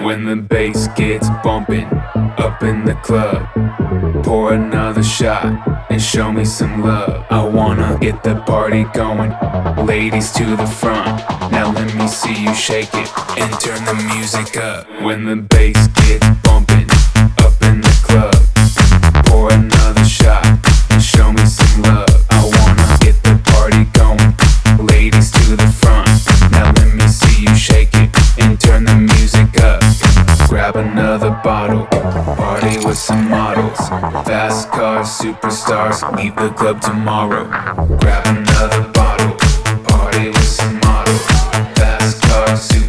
When the bass gets bumping up in the club, pour another shot and show me some love. I wanna get the party going, ladies to the front. Now let me see you shake it and turn the music up. When the bass gets bumping up in the club, pour another shot and show me some love. I wanna get the party going, ladies to the front. Now let me see you shake it and turn the music up. Grab another bottle, party with some models, fast cars, superstars, leave the club tomorrow. Grab another bottle, party with some models, fast cars, superstars.